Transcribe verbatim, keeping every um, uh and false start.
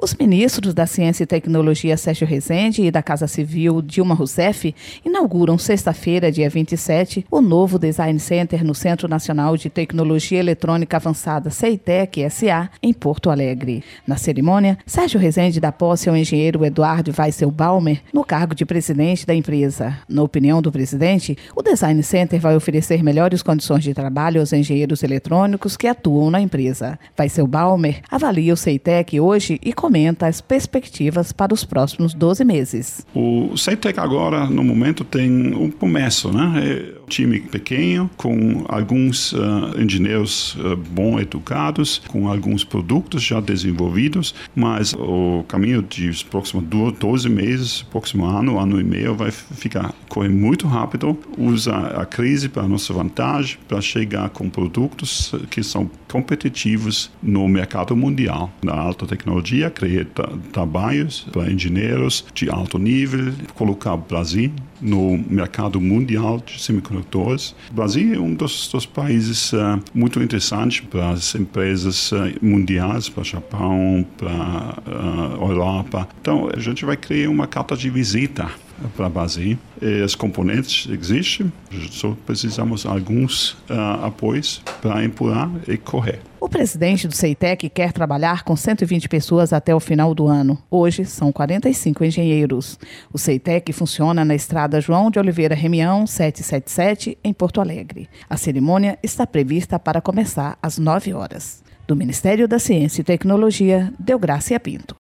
Os ministros da Ciência e Tecnologia Sérgio Rezende e da Casa Civil Dilma Rousseff inauguram sexta-feira, dia vinte e sete, o novo Design Center no Centro Nacional de Tecnologia Eletrônica Avançada CEITEC S A em Porto Alegre. Na cerimônia, Sérgio Rezende dá posse ao engenheiro Eduardo Weisselbaumer no cargo de presidente da empresa. Na opinião do presidente, o Design Center vai oferecer melhores condições de trabalho aos engenheiros eletrônicos que atuam na empresa. Weisselbaumer avalia o CEITEC hoje e comenta as perspectivas para os próximos doze meses. O CEITEC agora, no momento, tem um começo, né? É um time pequeno, com alguns uh, engenheiros uh, bom educados, com alguns produtos já desenvolvidos, mas o caminho dos próximos doze meses, próximo ano, ano e meio, vai ficar correr muito rápido, usa a crise para a nossa vantagem, para chegar com produtos que são competitivos no mercado mundial. Na alta tecnologia, criar trabalhos para engenheiros de alto nível, colocar o Brasil no mercado mundial de semicondutores. O Brasil é um dos, dos países uh, muito interessantes para as empresas uh, mundiais, para o Japão, para a uh, Europa. Então, a gente vai criar uma carta de visita para o Brasil. E os componentes existem, só precisamos de alguns uh, apoios para empurrar e correr. O presidente do CEITEC quer trabalhar com cento e vinte pessoas até o final do ano. Hoje, são quarenta e cinco engenheiros. O CEITEC funciona na estrada João de Oliveira Remião, setecentos e setenta e sete, em Porto Alegre. A cerimônia está prevista para começar às nove horas. Do Ministério da Ciência e Tecnologia, Deográcia Pinto.